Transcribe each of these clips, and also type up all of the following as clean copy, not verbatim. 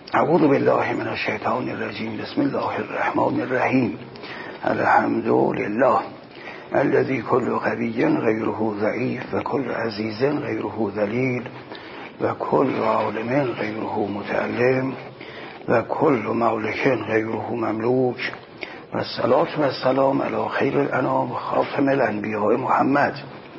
اعوذ بالله من الشیطان الرجیم. بسم الله الرحمن الرحیم. الحمد لله الذي كل قوي غيره ضعيف و كل عزيز غيره ذليل و كل عالم غيره متعلم و كل مملك غيره مملوك و الصلاة و السلام على خير الانام خاتم الانبیاء محمد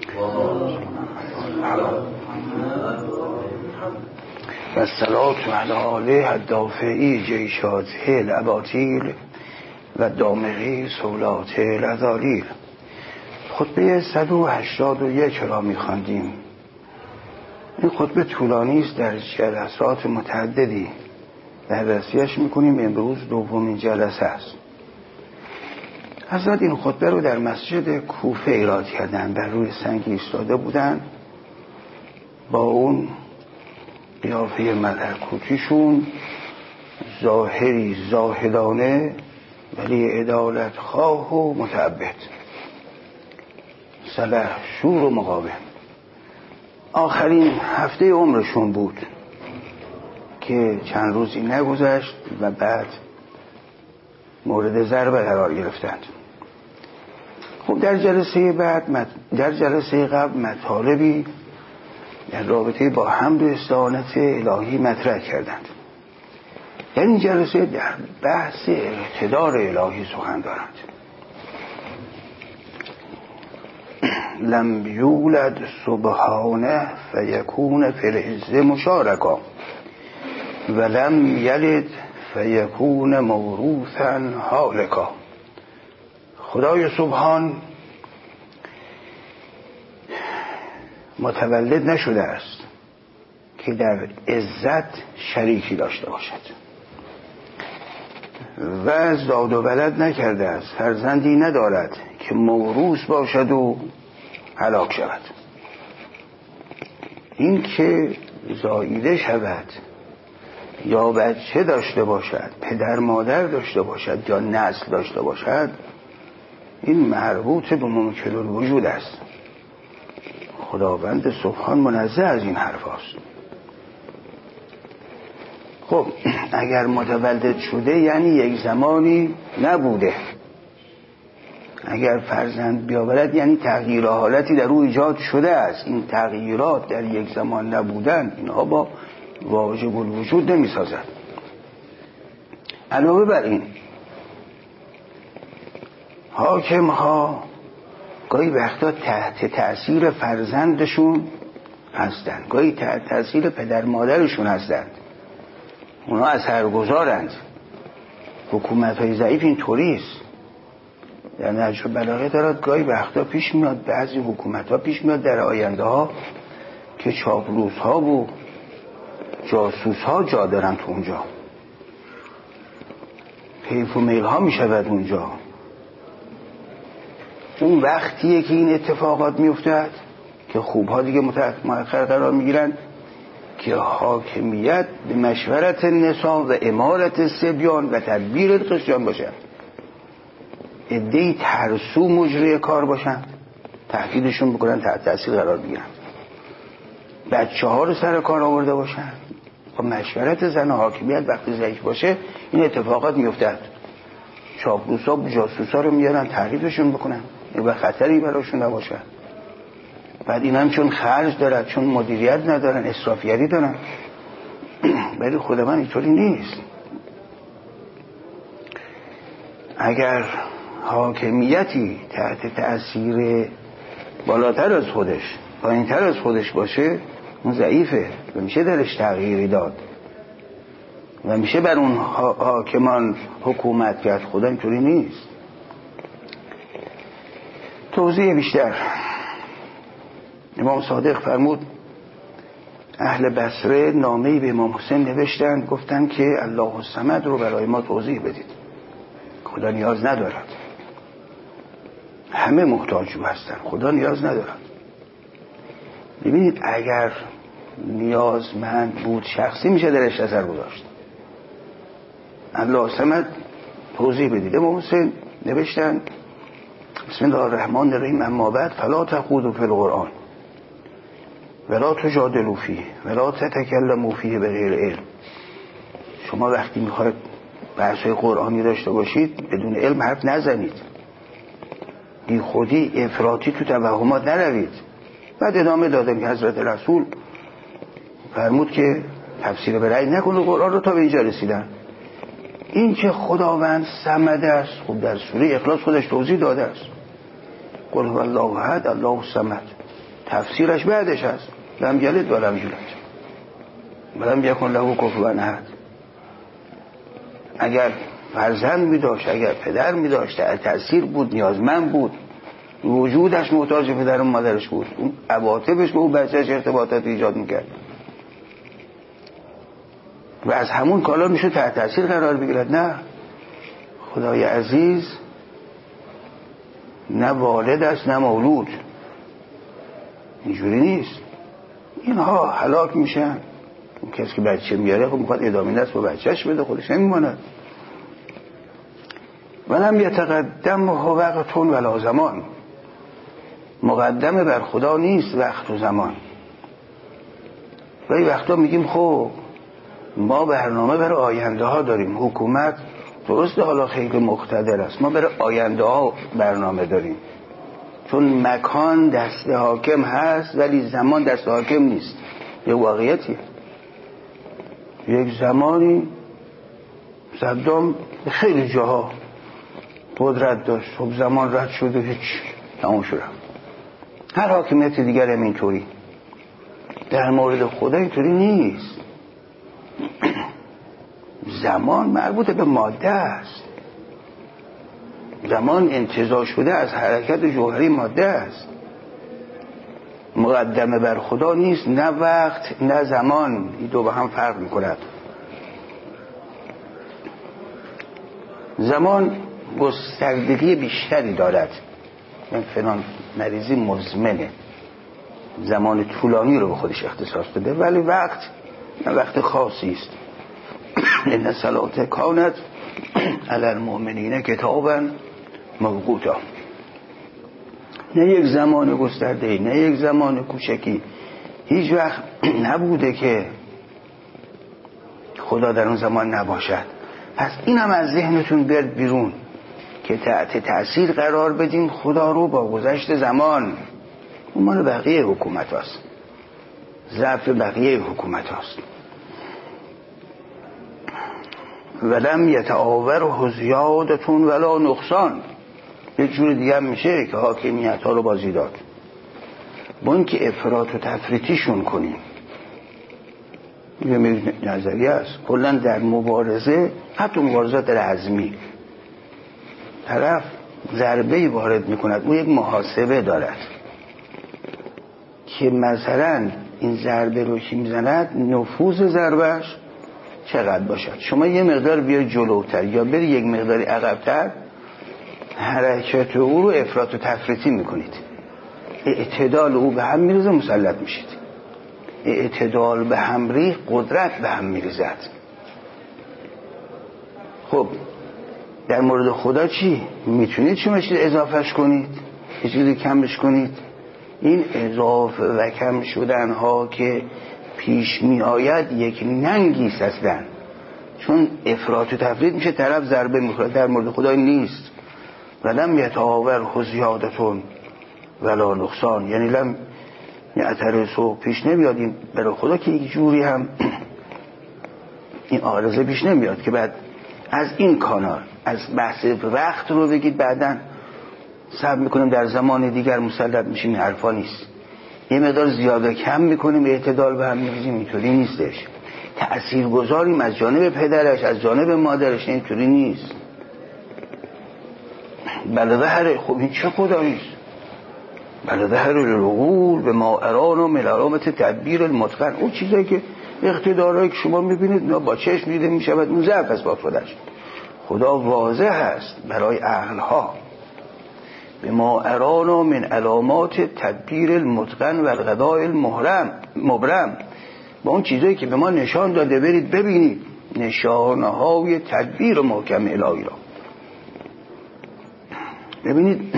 و الصلاة علی آله الدافعی جیشاته الاباطیل و دامغی سولاته الازالیل. خطبه 181 را می‌خواندیم. این خطبه طولانی است، در جلسات متعددی بررسیش می‌کنیم. امروز دومین جلسه است. حضرت این خطبه رو در مسجد کوفه ایراد کردن، بر روی سنگ ایستاده بودن با اون قیافه ملکوتیشون، ظاهری زاهدانه ولی عدالت خواه و متعبد، سلح شور و مقاوم. آخرین هفته عمرشون بود که چند روزی نگذشت و بعد مورد ضربه قرار گرفتند. خب در جلسه قبل مطالبی در رابطه با حمد و استعانت الهی مطرح کردند. در این جلسه در بحث اقتدار الهی سخن دارند. لم یولد سبحانه فیکون فی العز مشارکا و لم یلد فیکون موروثا هالکا. خدای سبحان متولد نشده است که در عزت شریکی داشته باشد و زاد و ولد نکرده است، فرزندی ندارد که موروث باشد و هلاک شود. این که زاییده شود یا بچه داشته باشد، پدر مادر داشته باشد یا نسل داشته باشد، این مربوط به ممکن الوجود است. خداوند سبحان منزه از این حرف است. خب اگر متولد شده یعنی یک زمانی نبوده. اگر فرزند بیاورد یعنی تغییر حالتی در او ایجاد شده است. این تغییرات در یک زمان نبودن، اینها با واجب الوجود نمی سازد. علاوه بر این، حاکم ها گاهی وقتا تحت تأثیر فرزندشون هستند، گاهی تحت تأثیر پدر مادرشون هستند. اونا اثرگذارند. حکومت های ضعیف این طوریست. در نهج البلاغه دارد گاهی وقتا پیش میاد، بعضی حکومت ها پیش میاد در آینده ها که چاپلوس ها و جاسوس ها جا دارن تو اونجا، حیف و میل ها میشود اونجا. اون وقتیه که این اتفاقات میفتد که خوبها دیگه مؤخر قرار میگیرن که حاکمیت به مشورت نساء و امارت صبیان و تدبیر القسیان باشد. عده‌ای ترسو مجری کار باشند، تهدیدشون بکنن، تحت تاثیر قرار بگیرن، بچه ها رو سر کار آورده باشند. با مشورت زن حاکمیت وقتی ضعیف باشه این اتفاقات میفتد. چاپلوسا و جاسوسا رو میارن تحریفشون بکنن و خطری براشون نباشه. بعد این هم چون خرج دارد، چون مدیریت ندارن، اسرافیری دارن. ولی خود من اینطوری نیست. اگر حاکمیتی تحت تأثیر بالاتر از خودش، پایینتر از خودش باشه، اون ضعیفه و میشه درش تغییری داد و میشه بر اون حاکمان حکومت کرد. خدا اینطوری نیست. توضیح بیشتر. امام صادق فرمود اهل بصره نامه‌ای به امام حسین نوشتند، گفتند که الله الصمد رو برای ما توضیح بدید. خدا نیاز ندارد، همه محتاج او هستند، خدا نیاز ندارد. ببینید اگر نیازمند بود شخصی میشه درش اثر گذاشت. الله الصمد توضیح بدید. امام حسین نوشتند بسم الله الرحمن الرحیم اما بعد فلا تخوضوا فی القرآن ولا تجادلوا فیه ولا تتکلموا فیه بغیر علم. شما وقتی میخواید بحث‌های قرآنی داشته باشید بدون علم حرف نزنید، بی خودی افراطی تو توهمات نروید. بعد ادامه دادم که حضرت رسول فرمود که تفسیر به رأی نکنه قرآن رو تا به اینجا رسیدن. این که خداوند صمد است، خب در سوره اخلاص خودش توضیح داده است، قل هو الله احد الله الصمد، تفسیرش بعدش هست لم یلد و لم یولد و لم یکن له کفوا احد. اگر فرزند می داشت، اگر پدر می داشت، تأثیر بود، نیازمند بود، وجودش محتاج پدر و مادرش بود، اون عواطفش به اون بچهش ارتباطات ایجاد میکرد و از همون کالا میشه تحت تأثیر قرار بگیرد. نه، خدای عزیز نه والد است نه مولود، اینجوری نیست. اینها هلاک میشن. اون کسی که بچه میاره خب میخواد ادامه دست با بچهش بده، خودش نمیماند. ولم یتقدم وقت ولا زمان، مقدم بر خدا نیست وقت و زمان. ولی وقتا میگیم خب ما برنامه برای آینده ها داریم، حکومت درسته حالا خیلی مقتدر است، ما برای آینده ها برنامه داریم، چون مکان دست حاکم هست ولی زمان دست حاکم نیست. یه واقعیتیه. یک زمانی صدام خیلی جاها قدرت داشت، خب زمان رد شد و هیچ تموم شد. هر حاکمیت دیگر هم اینطوری. در مورد خدا اینطوری نیست. زمان مربوط به ماده است، زمان انتزاع شده از حرکت جوهری ماده است، مقدمه بر خدا نیست، نه وقت نه زمان. این دو با هم فرق میکند. زمان گستردگی بیشتری دارد، من فلان مریضی مزمنه، زمان طولانی رو به خودش اختصاص بده، ولی وقت نه وقت خاصی است. ان الصلاة کانت علی المؤمنین کتابا موقوتا. نه یک زمان گسترده، نه یک زمان کوچکی. هیچ وقت نبوده که خدا در اون زمان نباشد. پس این هم از ذهنتون برد بیرون که تحت تأثیر قرار بدین خدا رو با گذشت زمان. اون مال بقیه حکومت هست، ضعف بقیه حکومت هست. ولم یتعاوره زیادتون ولا نقصان. یک جور دیگه هم میشه که حاکمیت ها رو بازی داد، با این که افراط و تفریطیشون کنیم. یه نظریه است کلن در مبارزه، حتی مبارزات رزمی، طرف ضربه‌ای وارد میکند، او یک محاسبه دارد که مثلا این ضربه رو که میزند نفوذ ضربهش چقدر باشد. شما یه مقدار بیای جلوتر یا بری یک مقداری عقبتر، حرکت او رو افراط و تفریطی میکنید، اعتدال او به هم میریزه، مسلط میشید. اعتدال به هم ریخت، قدرت به هم میریزد. خب در مورد خدا چی؟ میتونید شما چیز اضافهش کنید، یه چیزی کمش کنید؟ این اضافه و کم شدن ها که پیش می آید یک ننگیست اصلا، چون افراط و تفرید میشه، طرف ضربه میخورد. در مورد خدا نیست. ولم یتعاوره زیادتون ولا نقصان، یعنی لم یعترضوا پیش نمیاد. این برای خدا که یک جوری هم این عارضه پیش نمیاد که بعد از این کانال از بحث وقت رو بگید بعدن صبر میکنیم در زمان دیگر مسلط میشیم. این حرفا نیست. یه مقدار زیاده کم میکنیم، اعتدال به هم میریزیم، اینطوری نیستش. تأثیر گذاریم از جانب پدرش از جانب مادرش، اینطوری نیست. بله ظهر، خب این چه خداییست؟ بله ظهر العقول به ما ارانو من علامت تدبیر المتقن. اون چیزایی که اقتدارهایی که شما میبینید با چشم دیده میشود، اون ضعف است با خودش. خدا واضح است برای عقلها. به ما ارانو من علامات تدبیر المتقن و القضاء المبرم، با اون چیزایی که به ما نشان داده برید ببینید نشانه های تدبیر محکم الهی را ببینید.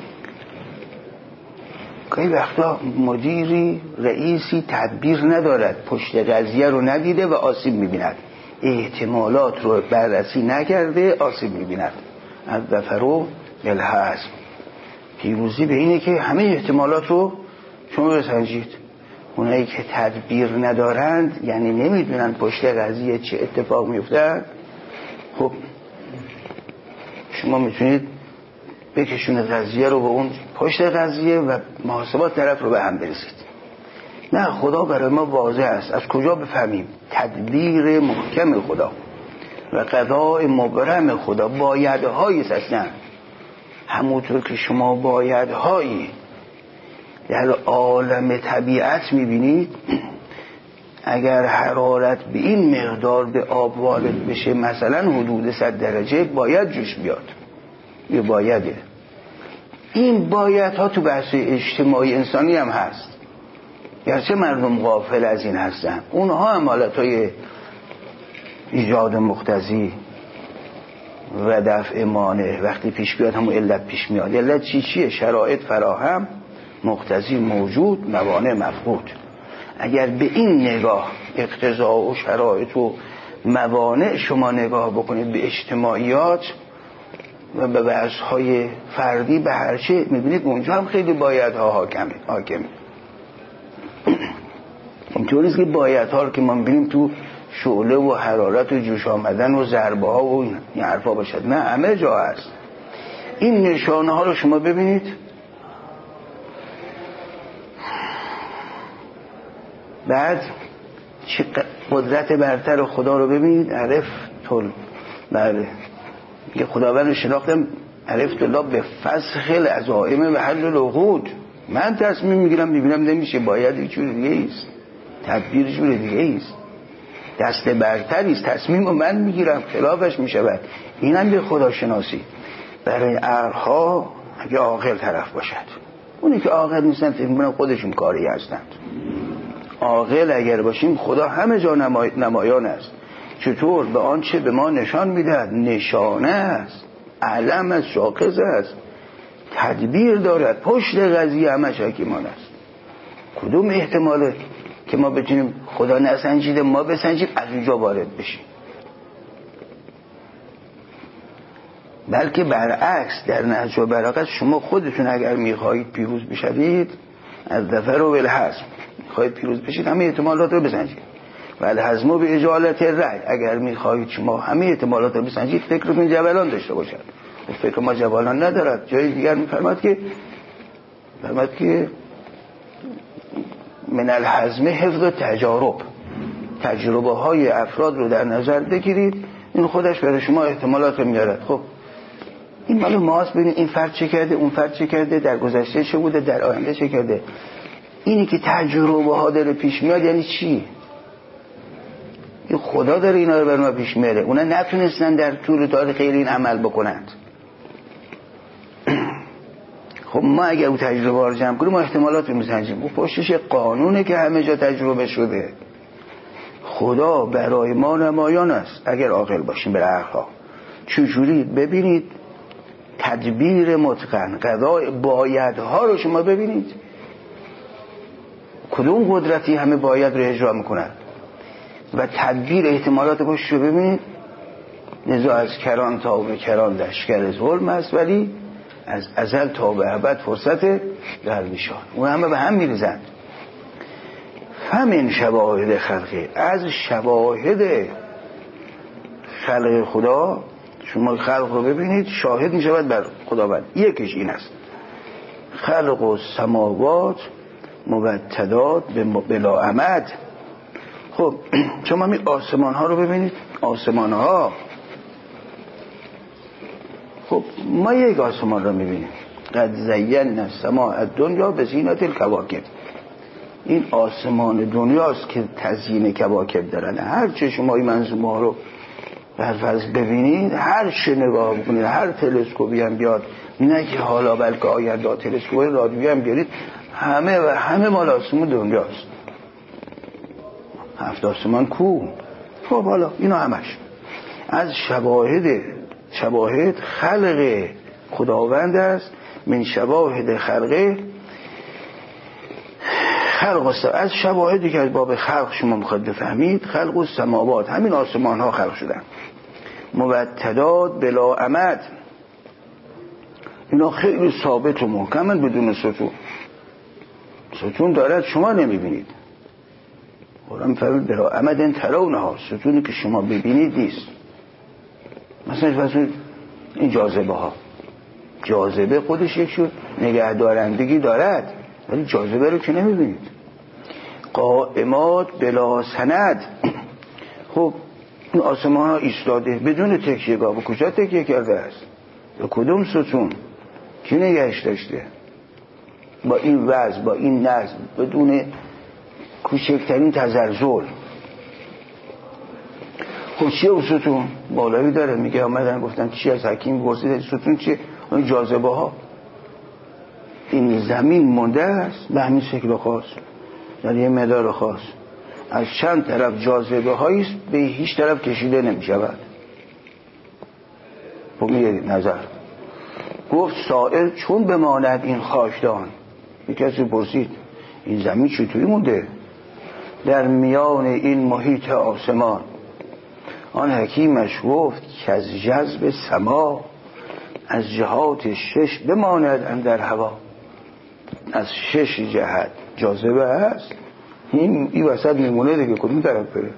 گاهی وقتا مدیری رئیسی تدبیر ندارد، پشت قضیه رو ندیده و آسیب میبیند. احتمالات رو بررسی نکرده آسیب می‌بیند. الظفر بالحزم، پیروزی به اینه که همه احتمالات رو شما بسنجید. اونایی که تدبیر ندارند، یعنی نمیدونن پشت قضیه چه اتفاق میفته، خب شما میتونید بکشون قضیه رو به اون پشت قضیه و محاسبات طرف رو به هم برسید. نه، خدا برای ما واضح است. از کجا بفهمیم؟ تدبیر محکم خدا و قضاء مبرم خدا. بایدهایی اصلا همونطور که شما بایدهایی در عالم طبیعت میبینید، اگر حرارت به این مقدار به آب وارد بشه، مثلا حدود 100 درجه، باید جوش بیاد. یه بایده. این بایدها تو بحث اجتماعی انسانی هم هست، گرچه مردم غافل از این هستن. اونها هم حالتهای ایجاد مقتضی و دفع مانع وقتی پیش بیاد همون علت پیش میاد. علت چیه؟ شرایط فراهم، مقتضی موجود، موانع مفقود. اگر به این نگاه اقتضا و شرایط و موانع شما نگاه بکنید به اجتماعیات و به بحث‌های فردی، به هر چه میبینید اونجا هم خیلی بایدها حاکمه. اینطوریه که بایدها رو که ما میبینیم تو شعله و حرارت و جوش آمدن و ضربه ها و این حرفا باشد، نه، همه جا هست. این نشانه ها رو شما ببینید. بعد چه قدرت برتر خدا رو ببینید. بله، یه خداوند شناختم، عرفت الله به فسخ العزائم و حل العقود. من تصمیم میگیرم، میبینم نمیشه، باید یه جور دیگه ایست، تدبیر جور دیگه ایست، دست برتریست، تصمیم رو من میگیرم، خلافش میشود. اینم به خدا شناسی. برای عقلها اگه عاقل طرف باشد، اونی که عاقل نیستن فکر میکنن خودشون کاری هستند. عاقل اگر باشیم خدا همه جا نمایان است. چطور؟ به آنچه به ما نشان میدهد، نشانه است، علم است، شاخص است، تدبیر دارد، پشت قضیه همش حکیمان است. کدوم احتماله که ما بتونیم خدا نسنجیده ما بسنجیم از اونجا وارد بشیم؟ بلکه برعکس، در نهج و بلاغت شما خودتون اگر میخواهید پیروز بشوید، از ظفر و بالحزم، میخواهید پیروز بشید، همه احتمالات رو بسنجید. و الحزم به اجالت الرأی، اگر میخواهید شما همه احتمالات رو بسنجید، فکرتون جبلان داشته باشد. فکر ما جبلان ندارد. جای دیگر میفرماد که من الحزم حفظ و تجربه های افراد رو در نظر بگیرید، این خودش برای شما احتمالات رو میارد. خب این مالو ماست، ببینید این فرد چه کرده، اون فرد چه کرده، در گذشته چه بوده، در آینده چه کرده. اینی که تجربه ها داره پیش میاد یعنی چی؟ این خدا داره اینا رو بر ما پیش میاره. اونا نتونستن در طول تاریخ خیلی این عمل بکنند. خب ما اگر اون تجربه رو جمع کنیم، ما احتمالات رو میسنجیم. اون پشتش قانونه که همه جا تجربه شده. خدا برای ما نمایان است اگر عاقل باشیم به عقل‌ها. چجوری؟ ببینید تدبیر متقن، قضای بایدها رو شما ببینید، کدوم قدرتی همه باید رو اجرا میکنن و تدبیر احتمالات پشتش رو ببینید. نزا از کران تا به کران لشکر ظلم است، ولی از ازل تا به ابد فرصت درویشان. اون همه به هم میریزند. همین شواهد خلقی، از شواهد خلق خدا شما خلق رو ببینید، شاهد می شود بر خداوند. یکیش این است: خلق و سماوات مبتدات بلا عمد. خب شما می آسمان ها رو ببینید، آسمان ها. خب ما یک آسمان رو می بینیم، قد زینا السماء الدنیا بزینت الکواکب. این آسمان دنیاست که تزیین کواکب دارن. هر چه شما این منظومه ها رو برفرض ببینید، هر چه نگاه بکنید، هر تلسکوپی هم بیاد، نه که حالا بلکه آینده تلسکوپ رادیویی هم بیارید، همه مال آسمان دنیاست. 7 آسمان کو. خب حالا اینا همش از شواهد خلق خداوند است. من شواهد خلق از شواهدی که از باب خلق شما میخواد بفهمید، خلق السماوات، همین آسمان ها خلق شدن، موتدات بلا عمد، اینا خیلی ثابت و محکمن بدون ستون. ستون دارد شما نمیبینید. قرآن فرمود بلا عمد ترونها، ستونی که شما ببینید نیست. مثلا این جاذبه ها، جاذبه خودش یک شو نگه دارندگی دارد ولی جاذبه رو که نمیبینید. قائمات بلا سند، خب این آسمان ها ایستاده بدون تکیهگاه، به کجا تکیه کرده است؟ به کدوم ستون؟ کی نگهش داشته؟ با این وضع، با این نظم، بدون کوچکترین تزلزل. خب چیه اون ستون؟ بالایی داره، میگه آمدن گفتن چی از حکیم پرسید ستون چیه؟ اون جاذبه ها. این زمین مونده است به همین شکل خاص، در یه مدار خاص، از چند طرف جاذبه هاییست، به هیچ طرف کشیده نمیشود. خب یه نظر گفت سائل چون بماند این خاکدان. یک کسی پرسید این زمین چطوری مونده در میان این محیط آسمان؟ آن حکیمش گفت که از جذب سما، از جهات 6 بماند اندر هوا. از 6 جهت جاذبه هست، این وسط میمونه دیگه، کدوم طرف بره؟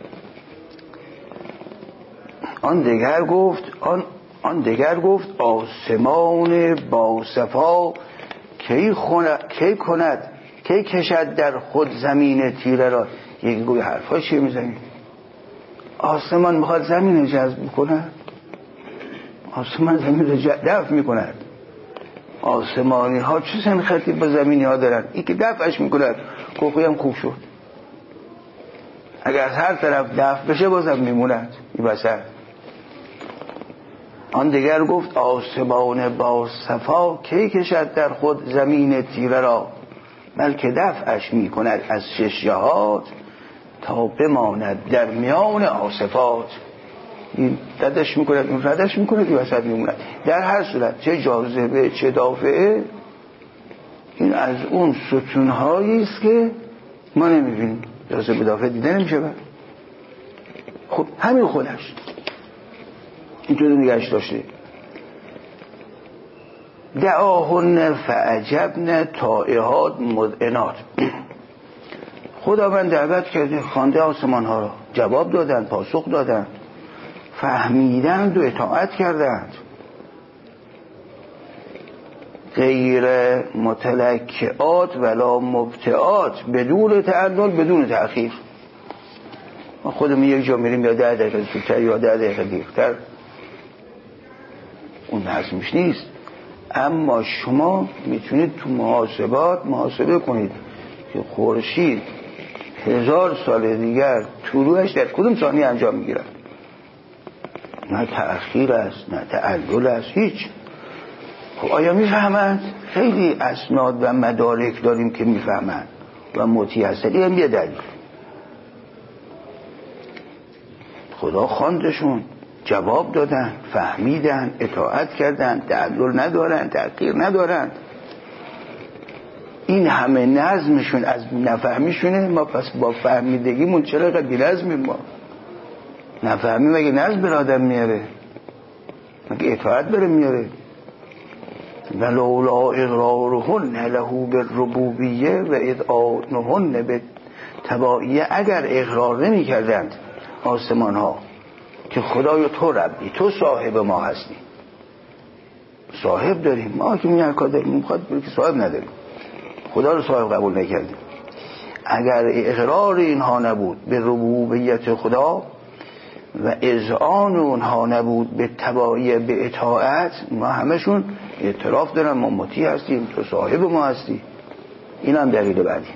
آن دگر گفت آسمان با صفا کی کند کی کشد در خود زمین تیره را. یکی گوی حرفا چیه میزنی؟ آسمان میخواد زمین رو جذب میکنه؟ آسمان زمین رو دفع میکند. آسمانی ها چه سنخطی با زمینی ها دارن؟ این که دفعش میکند. کوکوی هم خوب شد، اگر از هر طرف دفع بشه بازم میموند این وسط. آن دیگر گفت آسمان با صفا کی کشد در خود زمین تیره را. بلکه دفعش میکند از 6 جهات تا بماند در میان آصفات. این ردش میکند اون ردش میکند این وسط میموند. در هر صورت چه جاذبه چه دافعه، این از اون ستونهایی است که ما نمیبینیم. جاذبه دافعه دیده نمیشه بر. خب همین خودش اینطور نگهش داشته. دعاهن فعجبن طائعات مذعنات. خداوند دعوت کرده، خوانده آسمان ها را، جواب دادند، پاسخ دادند، فهمیدند و اطاعت کردند. غیر متلکعات ولا مبتعات، بدون تعلل بدون تأخیر. ما خودمون یک جا میریم یا 10 دقیقه زودتر یا 10 دقیقه دیرتر، اون نظمش نیست. اما شما میتونید تو محاسبات محاسبه کنید که خورشید 1000 سال دیگر طلوعش در کدوم ثانیه انجام میگیرد. نه تأخیر است نه تعلل است، هیچ. خب آیا میفهمند؟ خیلی اسناد و مدارک داریم که میفهمند و مطیع هستند. این یه دلیل. خدا خواندشون، جواب دادن، فهمیدن، اطاعت کردن، تعلل ندارن، تأخیر ندارن. این همه نظمشون از نفهمیشونه. ما پس با فهمیدگیمون چرا قد بی‌نظمیم؟ ما نفهمیم مگه نظم بر آدم میاره؟ مگه اطاعت بره میاره؟ ولولا اقرارهن له بالربوبیه و اذعنهن بالتبعیه. اگر اقرار نمی کردند آسمان ها که خدای تو ربی، تو صاحب ما هستی. صاحب داریم ما که میگن کار داریم، میخواد که صاحب نداریم، خدا رو صاحب قبول نکردیم. اگر اقرار اینها نبود به ربوبیت خدا و اذعان اونها نبود به تبعیه به اطاعت، ما همشون اعتراف دارن ما مطیع هستیم، تو صاحب ما هستی. این هم دلیل بعدی.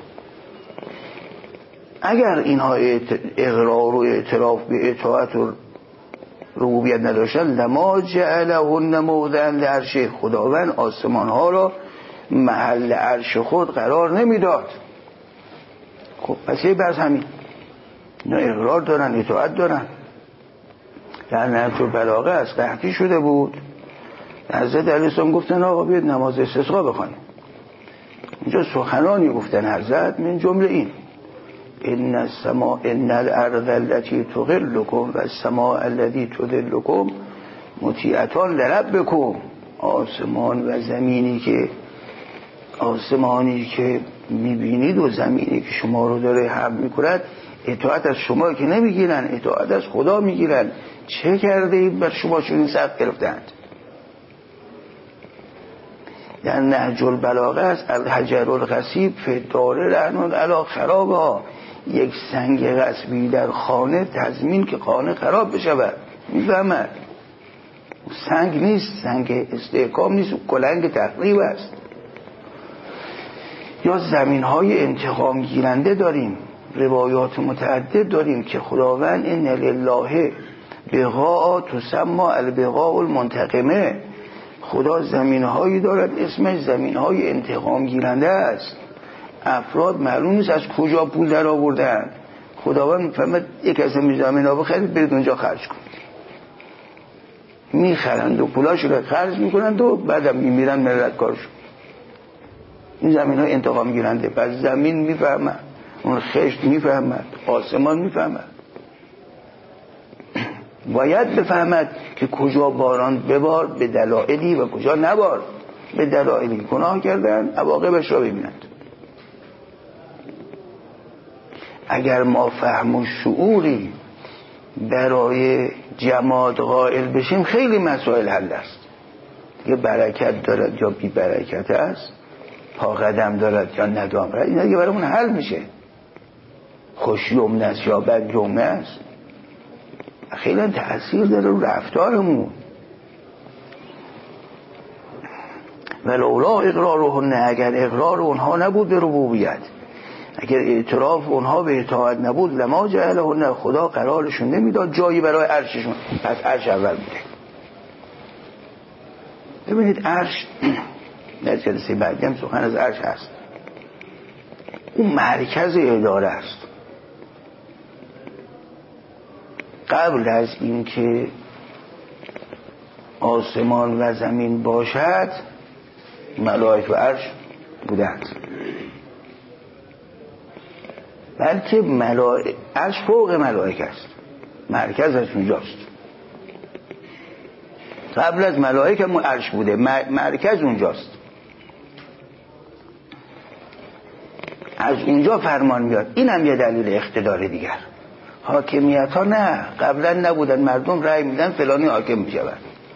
اگر اینها اقرار و اعتراف به اطاعت و ربوبیت نداشتن، لما جعلهن موضعا لعرش، خداوند آسمان ها را محل عرش خود قرار نمیداد. خب پس یه بس همین، اینا اقرار دارن، اطاعت دارن. در نهج البلاغه از قحطی شده بود، حضرت علیه السلام گفتن آقا بیاید نماز استسقا بخوانیم. اینجا سخنانی گفتن حضرت من جمله این ان الارض التي تغلكم و السماء التي تذلكم مطیعتان لربکم. آسمان و آسمانی که میبینید و زمینی که شما رو داره حمل میکند اطاعت از شما که نمیگیرن، اطاعت از خدا میگیرن. چه کرده اید بر شما چون این سخت گرفتند؟ در نهج البلاغه است الحجر الغصیب فی الدار رهن علی خرابها. یک سنگ غصبی در خانه تضمین که خانه خراب بشود. میفهمد سنگ نیست، سنگ استحکام نیست، کلنگ تخریب است. یا زمین های انتقام گیرنده داریم، روایات متعدد داریم که خداوند ان لله بقاع تسمى البقاع المنتقمه. خدا زمین هایی دارد اسمش زمین های انتقام گیرنده است. افراد معلوم نیست از کجا پول در آوردن. خداوند میفهمد یک از این زمین ها بخرید برید اونجا خرج کنید. میخرند و پولاشو رو خرج میکنند و بعدم میمیرن ملت کارشون. این زمین های انتقام گیرنده. پس زمین میفهمد، اون خشت میفهمد، آسمان میفهمد. باید بفهمد که کجا باران ببار به دلایلی و کجا نبار به دلایلی. گناه کردن عواقبش را ببینند. اگر ما فهم و شعوری برای جماد قائل بشیم خیلی مسائل حل است. یه برکت دارد یا بی برکت است، پا قدم دارد یا ندام دارد، اینا دیگه برامون حل میشه. خوش جمله است یا بد جمله است خیلی تأثیر داره رو رفتارمون. ولولا اقرارهن، اگر اقرار اونها نبود به ربوبیت، اگر اعتراف اونها به اطاعت نبود، لما جعلهن، خدا قرارشون نمیداد جایی برای عرششون. پس عرش اول بوده. ببینید عرش در جلسه بعدی هم سخن از عرش هست. اون مرکز اداره است. قبل از اینکه آسمان و زمین باشد ملائکه و عرش بودند، بلکه عرش فوق ملائکه است، مرکزش اونجاست. قبل از ملائکه هم عرش بوده، مرکز اونجاست. از اونجا فرمان میاد. این هم یه دلیل اقتدار دیگر. حاکمیت ها نه، قبلا نبودن، مردم رأی میدن فلانی حاکم میشود.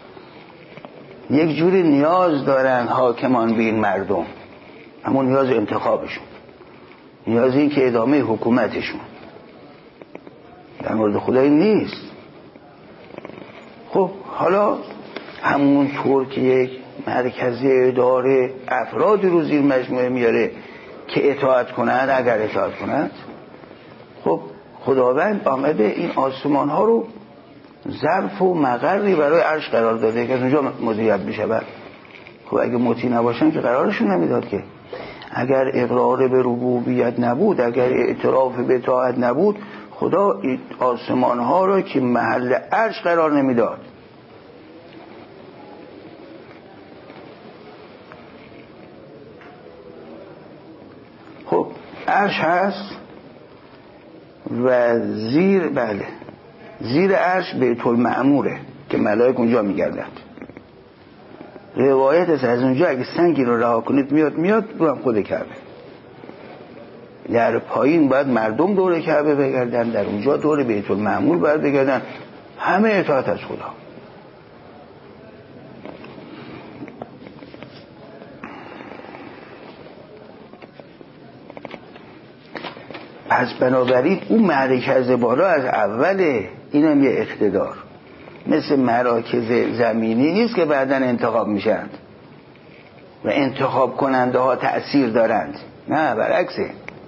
یک جوری نیاز دارن حاکمان به این مردم، همون نیاز انتخابشون، نیاز این که ادامه حکومتشون. در مورد خدایی نیست. خب حالا همون طور که یک مرکز اداره افراد رو زیر مجموعه میاره که اطاعت کنند، اگر اطاعت کنند، خب خداوند آمده این آسمان ها رو ظرف و مقری برای عرش قرار داده که از اونجا مدیریت بشه. خب اگه مطیع نباشن که قرارشون نمیداد که. اگر اقرار به ربوبیت نبود، اگر اعتراف به اطاعت نبود، خدا آسمان ها رو که محل عرش قرار نمیداد. خب عرش هست و زیر عرش بیت المعموره که ملائکه اونجا میگردند. روایت از اونجا اگه سنگی رو رها کنید میاد رو هم خود کعبه. در پایین باید مردم دور کعبه بگردن، در اونجا دور بیت المعمور باید بگردن. همه اطاعت از خدا. پس بنابراین اون مرکز بالا از اوله. اینم یه اقتدار، مثل مراکز زمینی نیست که بعداً انتخاب میشند و انتخاب کننده ها تأثیر دارند. نه، برعکسه.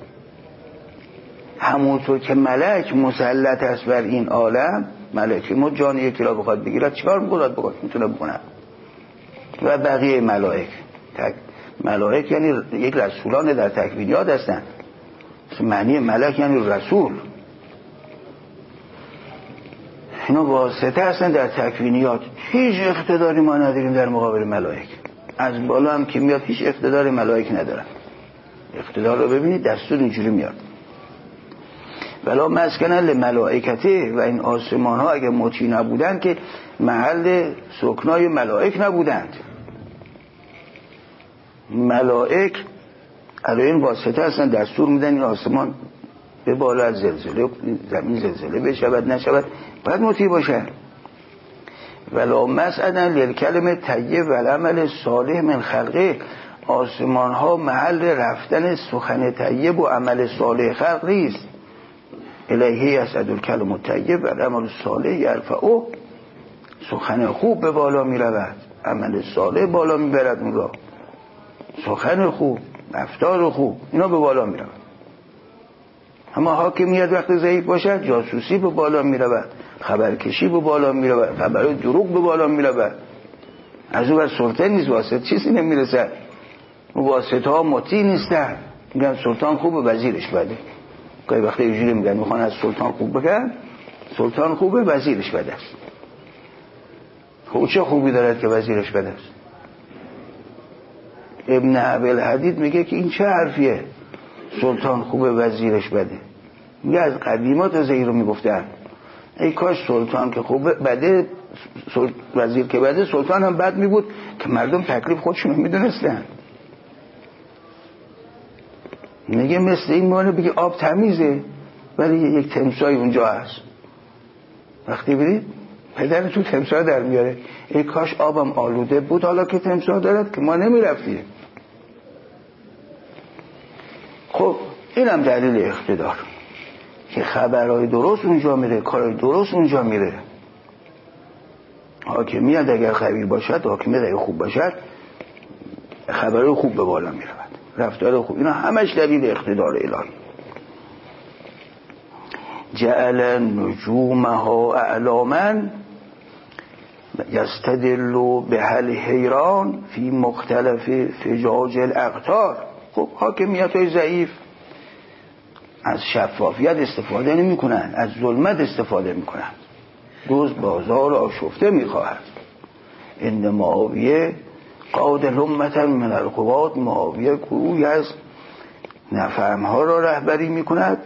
همونطور که ملک مسلط است بر این عالم، ملک ما جان یکی را بخواد بگیرد چیکار میتونه بکنه؟ و بقیه ملائک یعنی یک رسولان در تکوینیات هستند. معنی ملک یعنی رسول. اینا واسطه هستن در تکوینیات. هیچ اقتداری ما نداریم در مقابل ملائک. از بالا هم که میاد هیچ اقتدار ملائک ندارن. اقتدار رو ببینید دستور اینجوری میاد ولا مسکن لملائکته و این آسمان ها اگه مطیع نبودن که محل سکنای ملائک نبودند. ملائک علی این واسطه هستن دستور میدن این آسمان به بالا از زلزله زمین زلزله بشود نشود باید مطیع باشن. ولا مسعدن للکلم طیب و العمل صالح من خلقه آسمان ها محل رفتن سخن طیب و عمل صالح خلق نیست. الیه یصعد الکلم الطیب و العمل الصالح یرفعه سخن خوب به بالا می رود عمل صالح بالا می برد اون را سخن خوب رفتار خوب اینا به بالا می رود. اما حاکمیت وقت ضعیف باشد جاسوسی به بالا می رود خبرکشی به بالا می رود خبر دروغ به بالا می رود. از اون سلطان نیست واسط چیزی نمی رسد واسط ها مطیع نیستن میگن سلطان خوبه وزیرش بده گاهی وقتی اینجوری میگن میخوان از سلطان خوب بگن سلطان خوبه وزیرش بده است. خب چه خوبی دارد که وزیرش بده است؟ ابن ابوالحدید میگه که این چه حرفیه سلطان خوبه وزیرش بده. میگه از قدیمات از این رو میگفتن ای کاش سلطان که خوبه بده وزیر که بده سلطان هم بد میبود که مردم تکلیف خودشون رو میدونستن. میگه مثل این مانه بگه آب تمیزه ولی یک تمسای اونجا هست وقتی برید پدر تو تمسا در میاره ای کاش آبم آلوده بود حالا که تمسا دارد که ما نمیرفتیم. خب اینم دلیل اقتدار که خبرهای درست اونجا میره کارهای درست اونجا میره. حاکمیت اگر خبیر باشد حاکمیت اگر خوب باشد خبرهای خوب به بالا میره رفتار خوب اینا همش دلیل اقتدار الهی. جعل نجومها اعلاما یستدل بهل حیران فی مختلف فجاج الاقطار. خب حاکمیت های ضعیف از شفافیت استفاده نمی کنن از ظلمت استفاده می کنن روز بازار آشفته می خواهد. این معاویه قاد لمتا من القوات معاویه گروهی از نفهمها را رهبری می کند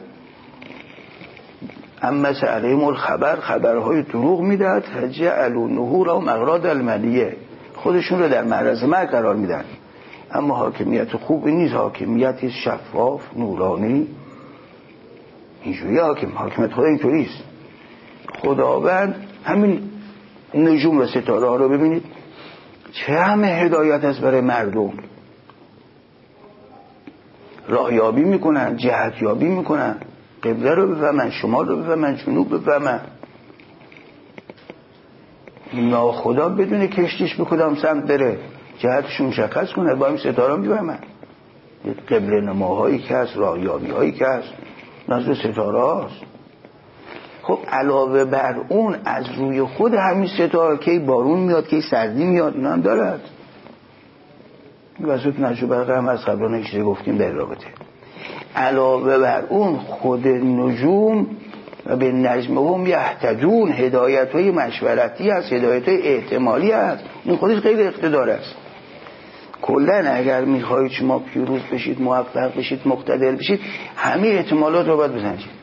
اما سعلیم الخبر خبرهای دروغ می دهد فجعلوا نهورهم اغراض المنیه خودشون رو در معرض مرگ قرار می دهند. اما حاکمیت خوبی نیست حاکمیت شفاف نورانی اینجوری حاکمیت خدا اینطوری است. خداوند همین نجوم و ستاره ها رو ببینید چه همه هدایت است برای مردم راهیابی میکنن جهتیابی میکنن قبله رو بفهمن شمال رو بفهمن جنوب بفهمن. ناخدا بدون کشتیش به کدام سمت بره جهتش مشخص کنه با این ستاره میفهمن قبله نماهایی که هست راهیابی هایی که هست نزد ستاره هست. خب علاوه بر اون از روی خود همین ستاره که بارون میاد که سردی میاد اینا هم دارد. واسه نجوم برقه هم از قبلانه چیزی گفتیم در رابطه. علاوه بر اون خود نجوم و به نجمهم یهتدون هدایت های مشورتی هست هدایت های احتمالی هست این خودش غیر اقتدار است. کلن اگر میخواهید شما پیروز بشید موفق بشید مقتدر بشید همه احتمالات رو باید بزنید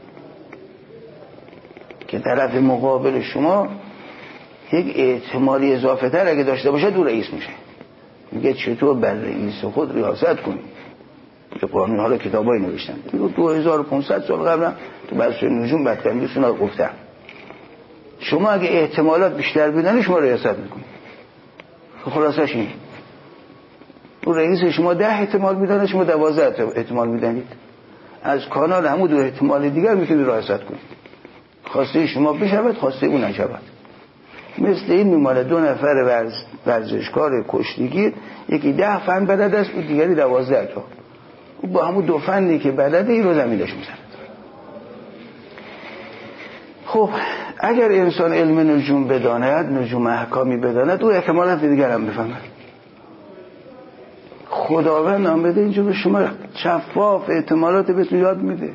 که طرف مقابل شما یک احتمالی اضافه تر اگه داشته باشه دو رئیس میشه. میگه چطور بر رئیس خود ریاست کنید که قانون حالا کتابایی نوشتن 2500 سال قبل تو بحث نجوم بدتنگیشون رو گفتن شما اگه احتمالات بیشتر بدن شما ریاست میکنید. خلاصش این اون رئیس شما 10 احتمال میدانه شما 12 احتمال میدانید از کانال همون دو احتمال دیگر میتونید ریاست کنید خواسته شما بشود خواسته اون نشود. مثل این میمانه 2 نفر ورزشکار کشتیگیر یکی 10 فن بلد است و دیگری 12 تا با همون 2 فنی که بلده این رو زمینش میزند. خب اگر انسان علم نجوم بداند نجوم احکامی بداند او احتمالات دیگر هم بفهمد. خداوند آمده اینجا به شما شفاف احتمالات بهتون یاد میده.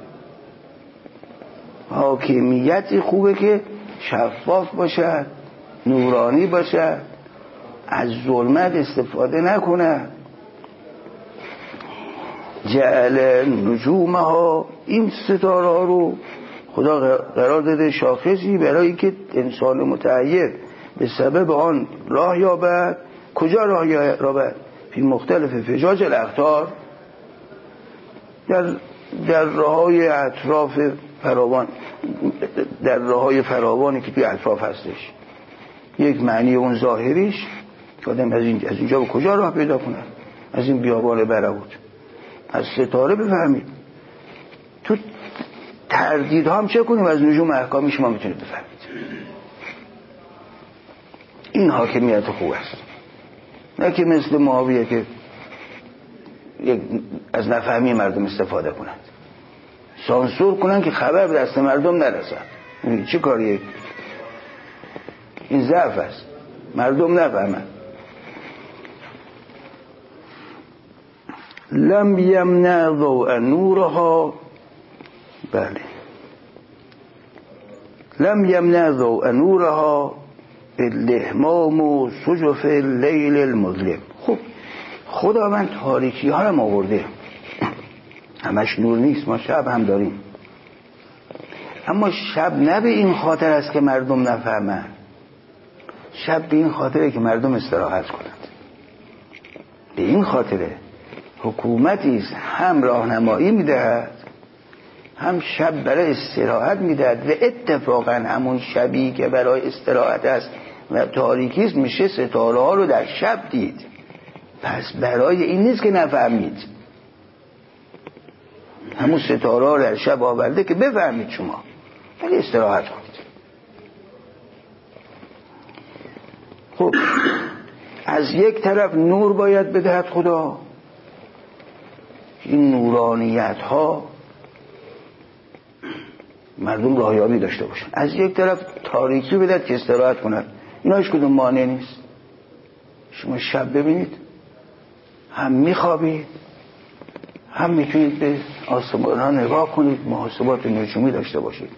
حاکمیتی خوبه که شفاف باشد نورانی باشد از ظلمت استفاده نکنه. جعل نجومها، این ستاره ها رو خدا قرار داده شاخصی برای که انسان متعید به سبب آن راه یابد. کجا راه یابد؟ فی مختلف فجاج الاقطار، در راههای اطراف فراوان، در راههای فراوانی که توی اطراف هستش. یک معنی اون ظاهریش آدم از اینجا به کجا راه پیدا کنه؟ از این بیابان برهوت از ستاره بفهمید. تو تردید هم چه کنیم؟ از نجوم احکامی شما میتونید بفهمید. این حاکمیت خوب است، نه که مثل معاویه که از نفهمی مردم استفاده کنند، سانسور کنند که خبر به دست مردم نرسد. این چه کاریه؟ این ضعف است، مردم نفهمند. لم یمنع ضوء نورها، بله، لم یمنع ضوء نورها الاهمام و سجف اللیل المظلم. خب خداوند تاریکی ها هم آورده، همش نور نیست، ما شب هم داریم، اما شب نه به این خاطر است که مردم نفهمند، شب به این خاطره که مردم استراحت کنند. به این خاطره حکومتی است هم راهنمایی میدهد هم شب برای استراحت میدهد، و اتفاقا همون شبی که برای استراحت است و تاریکی است میشه ستاره ها رو در شب دید. پس برای این نیست که نفهمید، همون ستاره ها در شب آورده که بفهمید شما، ولی استراحت کنید. خب از یک طرف نور باید بدهد خدا، این نورانیت ها مردم راهیابی داشته باشن، از یک طرف تاریکی بدهد که استراحت کنند. اینا هیچ کدوم مانع نیست. شما شب ببینید، هم میخوابید، هم میتونید به آسمان ها نگاه کنید، محاسبات نجومی داشته باشید.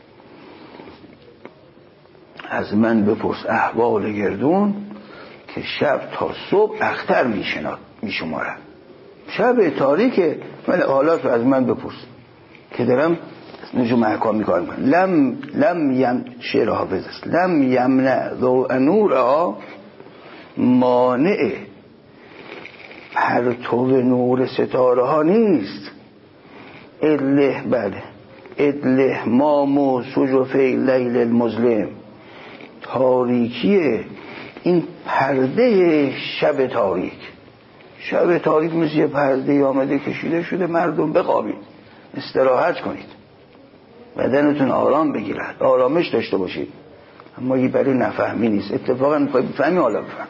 از من بپرس احوال گردون که شب تا صبح اختر میشمارن. شب تاریکه، ولی حالات رو از من بپرس که دارم نجوم احکام میکار میکنم. شعر حافظ است. لم یمنع ضوء نورها، مانع پرتو نور ستاره ها نیست. الاهمام و سجف اللیل المظلم، تاریکی این پرده شب تاریک. شب تاریک مثل یه پرده آمده کشیده شده، مردم بخوابید، استراحت کنید، بدنتون آرام بگیرد، آرامش داشته باشید. اما یه برای نفهمی نیست، اتفاقا میخوای بفهمی، حالا بفهم.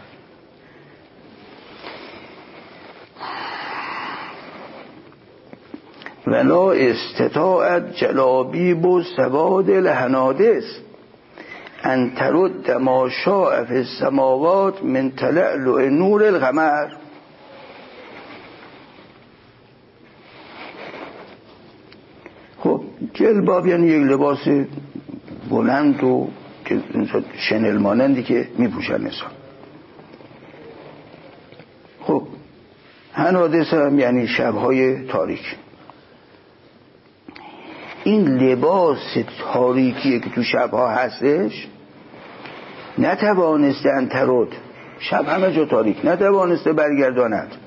ولا استطاعت جلابیب و سواد الحنادث ان ترد ما شاء فی السماوات من تلألؤ نور القمر. خب جلباب یعنی یک لباس بلند و شنل مانندی که میپوشن انسان. خب حنادث هم یعنی شبهای تاریک. این لباس تاریکیه که تو شبها هستش، نتوانسته انترود، شب همه جا تاریک، نتوانسته برگرداند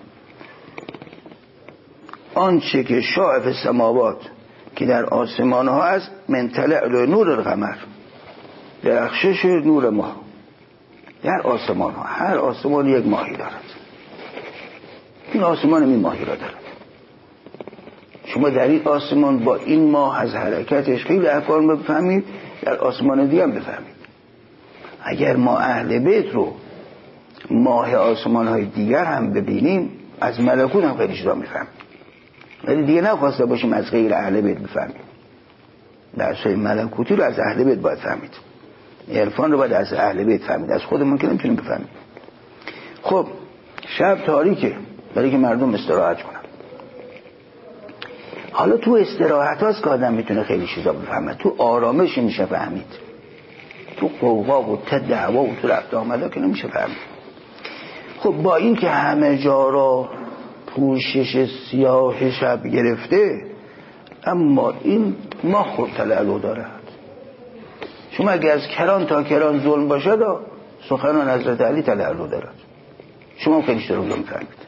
آنچه که شاء فی السماوات، که در آسمان ها است، من تلألؤ نور القمر، درخشش نور ماه در آسمان ها. هر آسمان یک ماهی دارد، این آسمان این ماهی را دارد. شما در این آسمان با این ماه از حرکتش خیلی احکام بفهمید، در آسمان دیگه هم بفهمید. اگر ما اهل بیت رو ماه آسمان های دیگر هم ببینیم، از ملکوت هم خیلی چیزا میفهمیم، ولی دیگه نخواسته باشیم از غیر اهل بیت بفهمیم. درسای ملکوتی رو از اهل بیت باید فهمید، عرفان رو باید از اهل بیت فهمید، از خودمون که نمیتونیم بفهمیم. خب شب تاریکه برای که مردم استراحت کنن. حالا تو استراحت هاست که آدم میتونه خیلی چیزا بفهمه، تو آرامش میشه فهمید، تو قوقا و دعوا و تو رفت آمده که نمیشه فهمید. خب با این که همه جا را پوشش سیاه شب گرفته، اما این ماه تلالو دارد. شما اگه از کران تا کران ظلم باشد، سخنان حضرت علی تلالو دارد. شما خیلی اشتراک می‌فهمید.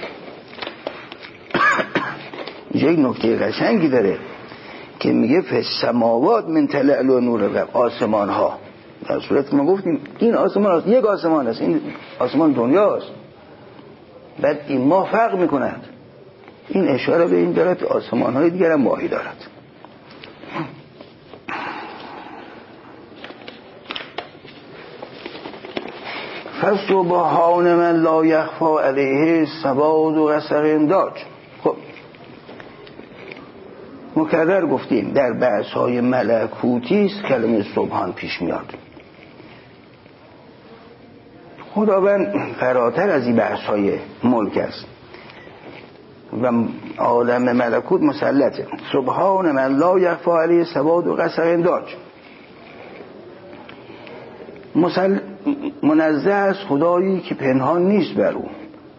یک نکته قشنگی داره که میگه فالسماوات من تلالو نور القمر، آسمان ها. در صورت ما گفتیم این آسمان است، یک آسمان است، این آسمان دنیاست. بعد این ماه فرق میکند. این اشاره به این دارد آسمان های دیگر هم ماهی دارد. فسبحان من لا یخفی علیه سواد و قصر داج. خب مکرر گفتیم در بحث‌های ملکوتی است کلمه سبحان پیش میاد. خداوند فراتر از این بحث‌های ملک است و عالم ملکوت مسلطه. سبحان من لا یخفی علیه سواد و قصر داج. منزه از خدایی که پنهان نیست بر او.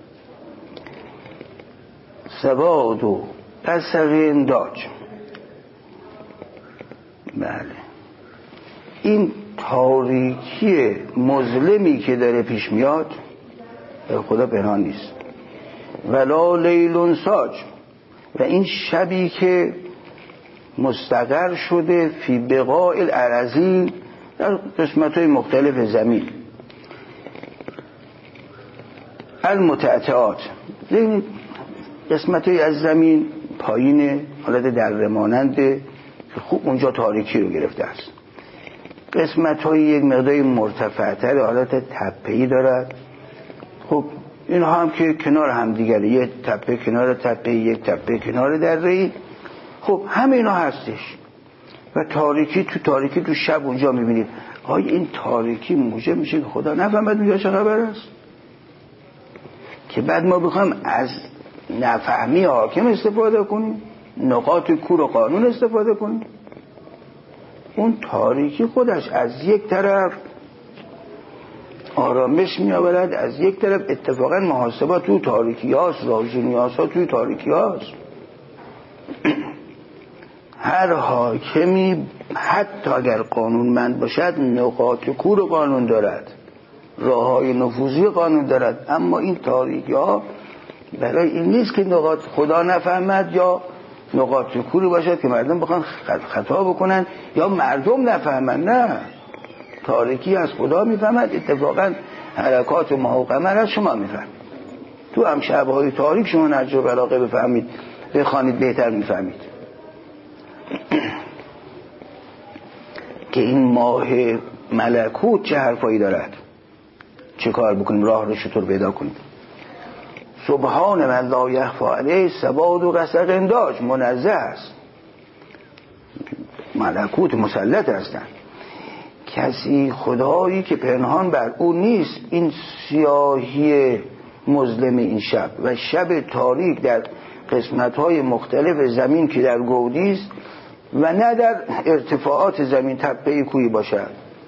سواد و قصر داج، بله، این تاریکی مظلمی که داره پیش میاد خدا پنهان نیست. ولا لیل ساج، و این شبی که مستقر شده فی بقاع الارضی، در قسمت‌های مختلف زمین، المتعتعات، یعنی قسمت‌های از زمین پایین حالت دره ماننده که خوب اونجا تاریکی رو گرفته است. قسمت‌های یک مقدار مرتفع‌تر حالت تپه‌ای دارد. خب اینها هم که کنار هم دیگره، یک تپه کنار تپه، یک تپه کنار دره‌ای. خب همه اینا هستش و تاریکی تو شب اونجا میبینید. آیا این تاریکی موجب میشه که خدا نفهمد اونجا چه خبر است؟ که بعد ما بخوایم از نفهمی حاکم استفاده کنیم، نقاط کور و قانون استفاده کنیم؟ اون تاریکی خودش از یک طرف آرامش میآورد، از یک طرف اتفاقا محاسبات تو تاریکی هاست، راز و نیاز ها توی تاریکی هاست. هر حاکمی حتی اگر قانونمند باشد نقاط کور و قانون دارد، راه های نفوذی قانون دارد، اما این تاریکی ها برای این نیست که نقاط خدا نفهمد یا نقاط کوری باشد که مردم بخوان خطا بکنن یا مردم نفهمن. نه، تاریکی از خدا میفهمد. اتفاقا حرکات ماه و قمر از شما میفهمید. تو هم شبهای تاریک شما نهج البلاغه بفهمید، بخوانید، بهتر میفهمید که این ماه ملکوت چه حرفایی دارد، چه کار بکنیم، راه رو چطور پیدا کنیم. سبحان من لا یخفی علیه سواد و قصر داج، منزه است، ملکوت مسلط هستند. کسی خدایی که پنهان بر او نیست. این سیاهی مظلم این شب و شب تاریک در قسمت‌های مختلف زمین که در گودی است و نه در ارتفاعات زمین تپه کوهی باشد.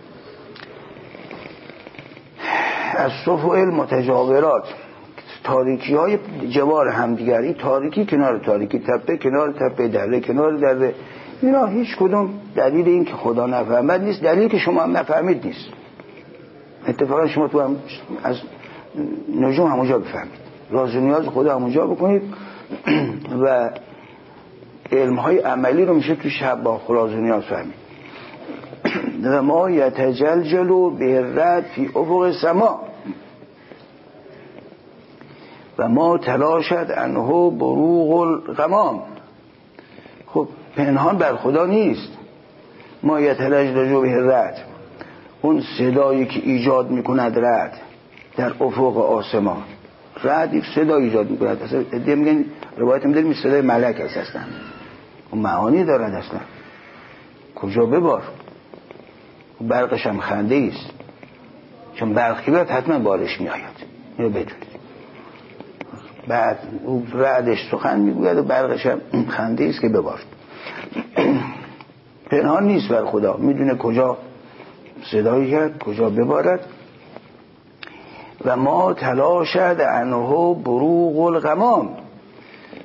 از صفوئل متجاورات، تاریکی های جوار همدیگری، تاریکی کنار تاریکی، تپه کنار تپه، دره کنار دره، اینا هیچ کدوم دلیل این که خدا نفهمد نیست، دلیل که شما هم نفهمید نیست. اتفاقا شما تو هم از نجوم همونجا بفهمید، راز و نیاز خدا همونجا بکنید و علمهای عملی رو میشه تو شب با راز و نیاز فهمید. و ما یتجلجلو به رد فی افق سما و ما تلاشد انه بروغ الغمام. خب پنهان بر خدا نیست. ما یتجلجلو به رد، اون صدایی که ایجاد میکند رد در افق آسمان، رد یک صدا ایجاد میکند. اصلا ادعا میگن، روایت میداریم این صدای ملک هست، اصلا اون معانی دارد. اصلا کجا ببار، برقش هم خنده ایست، چون برقی باید حتما بارش میآید، اینو بدونید. بعد اون رعدش سخن میگوید و برقش هم خنده ایست که ببار. پنهان نیست بر خدا، میدونه کجا صدایی کرد، کجا ببارد. و ما تلاشد انه بروغ الغمام،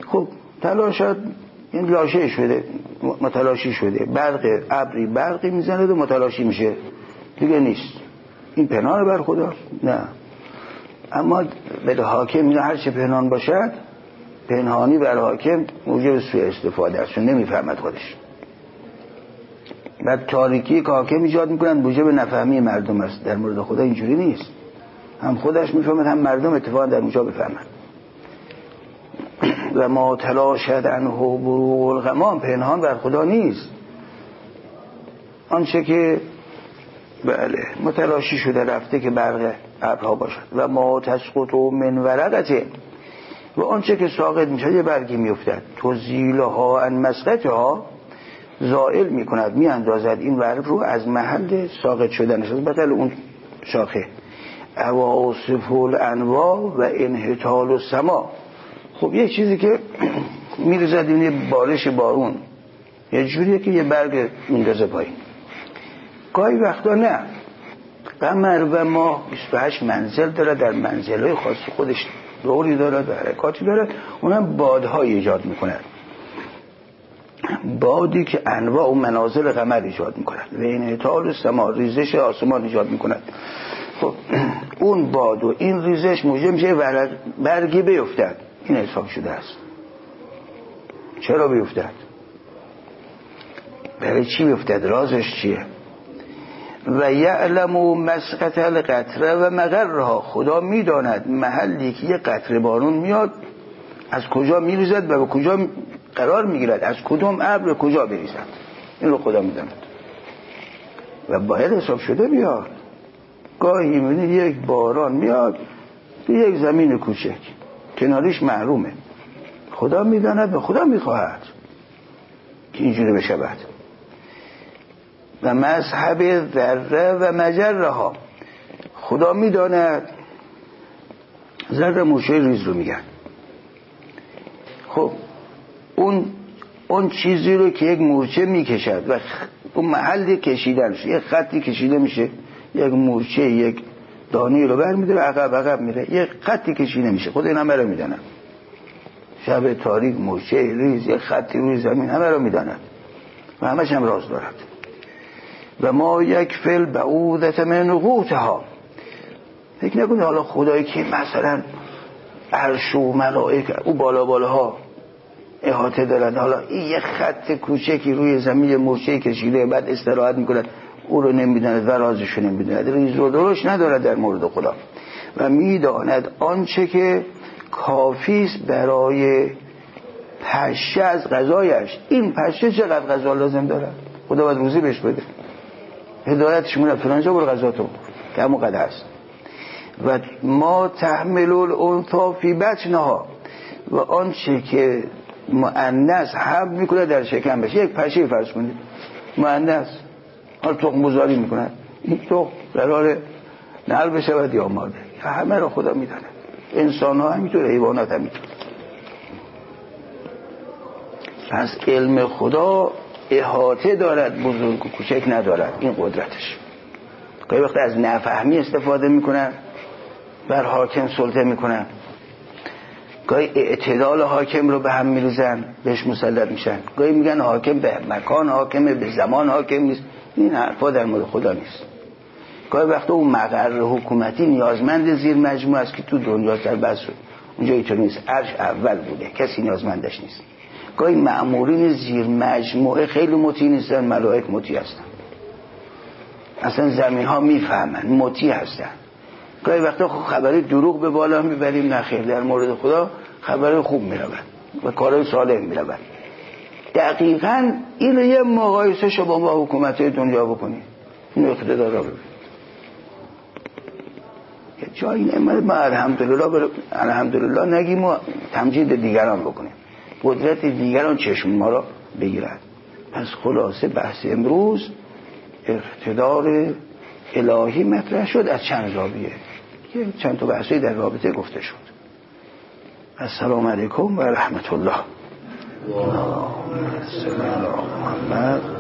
خب تلاشات این لاشه شده، متلاشی شده، برقی میزنه و متلاشی میشه دیگه نیست. این پنهان بر خدا نه. اما به حاکم میگه هر چه پنهان باشد پنهانی بر حاکم موجب سوء استفاده است، نمیفهمد خودش. بعد تاریکی که حاکم ایجاد میکنن موجب نفهمی مردم است. در مورد خدا اینجوری نیست، هم خودش میفهمد هم مردم اتفاقا در اونجا بفهمن. و ما تلاشد عنه بروق الغمام، پنهان بر خدا نیست. آنچه که بله متلاشی شده رفته که برق ابرها باشد. و ما تسقط من ورقته، و آنچه که ساقط میشه یه برگی میافتد، تزیلها عن مسقطها، زائل میکند، میاندازد این ورق رو از محل ساقط شدنش، از بدل اون شاخه. اواصف الانواع و انحطال السما. خب یه چیزی که میرزد این یه بارش بارون، یه جوریه که یه برگ میندازه پایین. گاهی وقتا نه. قمر و ماه 28 منزل داره، در منزل‌های خاصی خودش دوری داره و حرکاتی داره، اونم بادهای ایجاد میکنن، بادی که انواع و منازل قمر ایجاد میکنن و انحطال السما، ریزش آسمان ایجاد میکنن. خب اون باد و این ریزش موجب میشه برگی بیفتد. این حساب شده است. چرا بیفتد؟ برای چی بیفتد؟ رازش چیه؟ و یعلم مسقط القطره و مقرها، خدا میداند محلی که یه قطره بارون میاد از کجا میریزد و به کجا قرار میگیرد، از کدوم ابر کجا بریزد. این رو خدا میداند و باید حساب شده بیاد. گاهی میبینید یک باران میاد تو یک زمین کوچک کناریش محرومه، خدا میداند و خدا میخواهد که اینجوری بشود. و مذهب ذره و مجرها، خدا میداند. ذره موشه ریز رو میگن. خب اون چیزی رو که یک مورچه میکشد و اون محلی کشیدن میشه، یک خطی کشیده میشه، یک مورچه یک دانه رو برمی‌داره عقب میره، یک خطی کشیده میشه. خود این همه رو میدانند. شب تاریک مورچه ریز، یک خطی روی زمین، همه رو میدانند و همش هم راز دارد. و ما یک فل بعودت من قوتها، فکر نکنید حالا خدایی که مثلا عرش و ملائکه او بالاها احاطه دارد، حالا این یک خط کوچکی روی زمین مورچه کشیده بعد استراحت میکند، او رو نمیداند و رازش رو نمیداند. ریز و درشت ندارد در مورد خدا و میداند آنچه که کافیست برای پشه از غذایش. این پشه چقدر غذا لازم داره؟ خدا باید روزی بهش بده، هدایتش مونه فلانجا برو غذا تو که همون قدر هست. و ما تحمل الانثی فی بطنها، و آنچه که مؤنث حمل میکنه در شکم بشه. یک پشه فرض کنید مؤنث حال تخم گذاری میکنه، این تخم قرار نر بشه و یا ماده، همه رو خدا میدونه. انسان ها همینطور، حیوانات همینطور. پس علم خدا احاطه دارد، بزرگ و کوچک ندارد. این قدرتش. گاهی وقت از نفهمی استفاده میکنن، بر حاکم سلطه میکنن، گاهی اعتدال حاکم رو به هم میریزن، بهش مسلط میشن. گاهی میگن حاکم به مکان حاکمه، به زمان حاکم نیست. این حرفا در مورد خدا نیست. گاهی وقت اون مقر حکومتی نیازمند زیر مجموعه است که تو دنیا سر بس شد، اونجا اینطور نیست. عرش اول بوده، کسی نیازمندش نیست. گاهی مأمورین زیر مجموعه خیلی مطیع نیستن، ملائک مطیع هستن، اصلا زمین ها میفهمن، مطیع هستن. گاهی وقتا خبری دروغ به بالا میبریم، نخیر، در مورد خدا خبری خوب میرون و کارهای صالح میرون. دقیقاً این یه مقایسه شو با حکومت دنیا بکنیم، این اقتدار را ببین. جایی نمیده ما الحمدلله نگیم و تمجید دیگران بکنیم، قدرت دیگران چشم ما را بگیرد. پس خلاصه بحث امروز اقتدار الهی مطرح شد از چند زاویه، چند تا بحثی در رابطه گفته شد. السلام علیکم و رحمت الله. اللهم صل علی محمد.